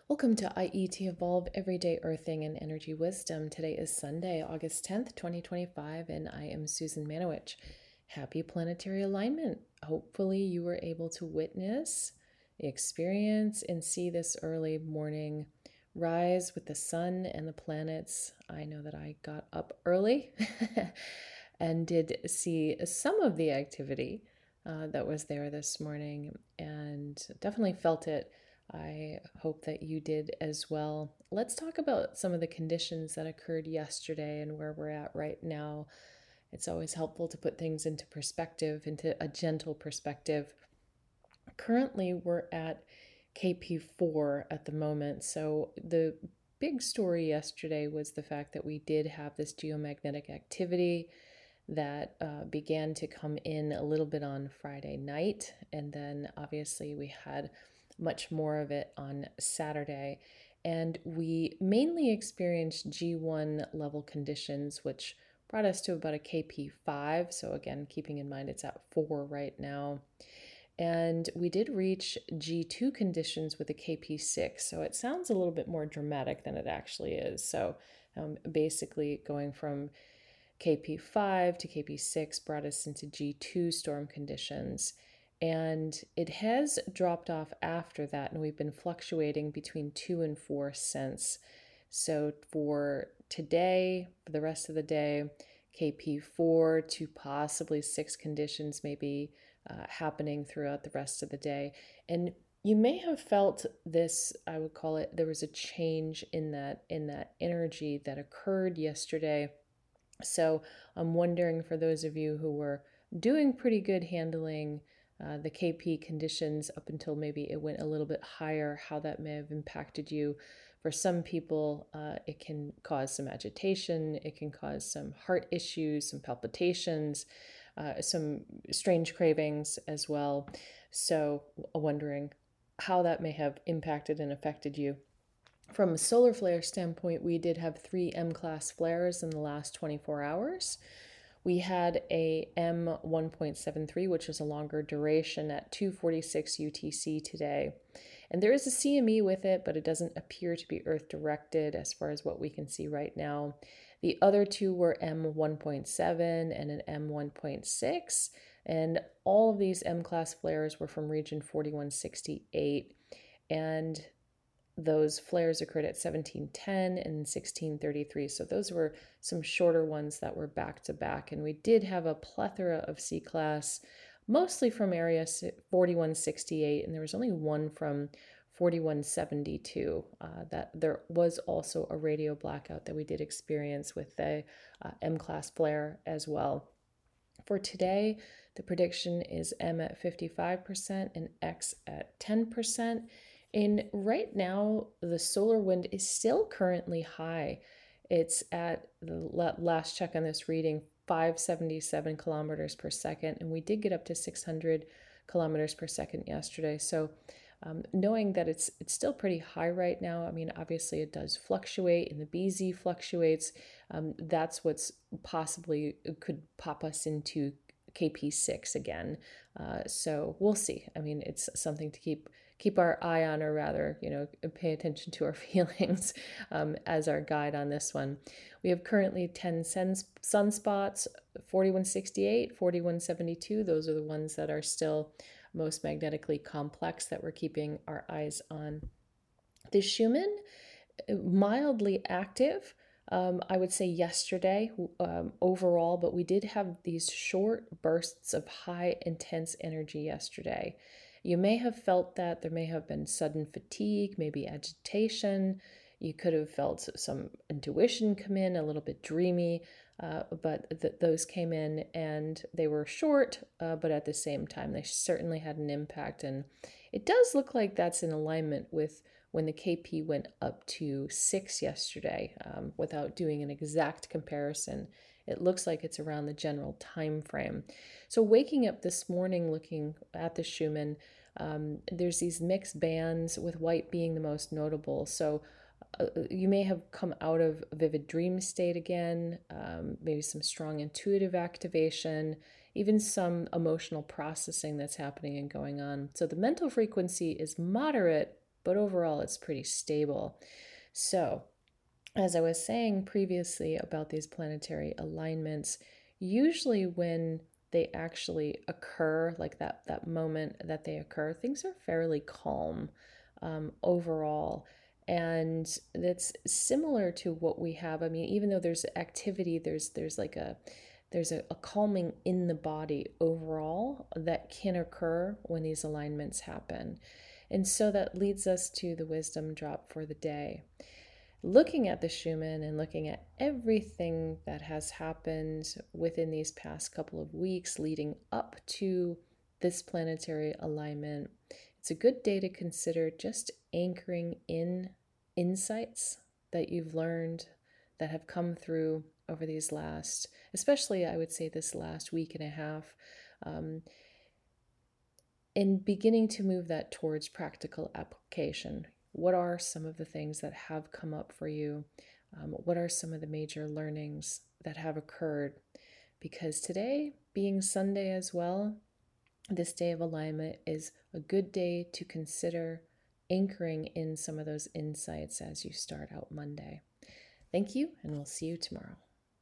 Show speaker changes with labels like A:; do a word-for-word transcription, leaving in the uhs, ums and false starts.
A: Welcome to I E T Evolve Everyday Earthing and Energy Wisdom. Today is Sunday, August tenth, twenty twenty-five, and I am Susan Manowich. Happy planetary alignment. Hopefully, you were able to witness, experience, and see this early morning rise with the sun and the planets. I know that I got up early and did see some of the activity uh, that was there this morning and definitely felt it. I hope that you did as well. Let's talk about some of the conditions that occurred yesterday and where we're at right now. It's always helpful to put things into perspective, into a gentle perspective. Currently, we're at K P four at the moment. So, the big story yesterday was the fact that we did have this geomagnetic activity that uh, began to come in a little bit on Friday night. And then obviously we had much more of it on Saturday. And we mainly experienced G one level conditions, which brought us to about a K P five. So again, keeping in mind it's at four right now. And we did reach G two conditions with a K P six. So it sounds a little bit more dramatic than it actually is. So um, basically going from K P five to K P six brought us into G two storm conditions. And it has dropped off after that, and we've been fluctuating between two and four since. So for today, for the rest of the day, K P four to possibly six conditions may be uh, happening throughout the rest of the day. And you may have felt this, I would call it, there was a change in that in that energy that occurred yesterday. So I'm wondering, for those of you who were doing pretty good handling uh, the K P conditions up until maybe it went a little bit higher, how that may have impacted you. For some people, uh, it can cause some agitation, it can cause some heart issues, some palpitations, uh, some strange cravings as well. So wondering how that may have impacted and affected you. From a solar flare standpoint, we did have three M-class flares in the last twenty-four hours. We had a M one point seven three, which was a longer duration at two forty-six U T C today. And there is a C M E with it, but it doesn't appear to be Earth-directed as far as what we can see right now. The other two were M one point seven and an M one point six, and all of these M-class flares were from region forty-one sixty-eight. And those flares occurred at seventeen ten and sixteen thirty-three. So those were some shorter ones that were back to back. And we did have a plethora of C-class, mostly from area forty-one sixty-eight, and there was only one from forty-one seventy-two. Uh, that there was also a radio blackout that we did experience with the uh, M-class flare as well. For today, the prediction is M at fifty-five percent and X at ten percent. And right now, the solar wind is still currently high. It's at the last check on this reading, five seventy-seven kilometers per second, and we did get up to six hundred kilometers per second yesterday. So um, knowing that it's it's still pretty high right now, I mean, obviously it does fluctuate, and the B Z fluctuates. Um, that's what's possibly could pop us into K P six again. Uh, so we'll see. I mean, it's something to keep keep our eye on, or rather, you know, pay attention to our feelings um, as our guide on this one. We have currently ten sunspots, forty-one sixty-eight, forty-one seventy-two. Those are the ones that are still most magnetically complex that we're keeping our eyes on. The Schumann, mildly active. Um, I would say yesterday um, overall, but we did have these short bursts of high intense energy yesterday. You may have felt that there may have been sudden fatigue, maybe agitation. You could have felt some intuition come in, a little bit dreamy, uh, but th- those came in and they were short, uh, but at the same time, they certainly had an impact. And it does look like that's in alignment with when the K P went up to six yesterday, um, without doing an exact comparison. It looks like it's around the general time frame. So waking up this morning looking at the Schumann, um, there's these mixed bands, with white being the most notable. So uh, you may have come out of a vivid dream state again, um, maybe some strong intuitive activation, even some emotional processing that's happening and going on. So the mental frequency is moderate, but overall it's pretty stable. So, as I was saying previously about these planetary alignments, usually when they actually occur, like that, that moment that they occur, things are fairly calm um, overall. And that's similar to what we have. I mean, even though there's activity, there's there's like a there's a, a calming in the body overall that can occur when these alignments happen. And so that leads us to the wisdom drop for the day. Looking at the Schumann and looking at everything that has happened within these past couple of weeks leading up to this planetary alignment, it's a good day to consider just anchoring in insights that you've learned, that have come through over these last, especially I would say this last week and a half, um, and beginning to move that towards practical application. What are some of the things that have come up for you? Um, what are some of the major learnings that have occurred? Because today, being Sunday as well, this day of alignment is a good day to consider anchoring in some of those insights as you start out Monday. Thank you, and we'll see you tomorrow.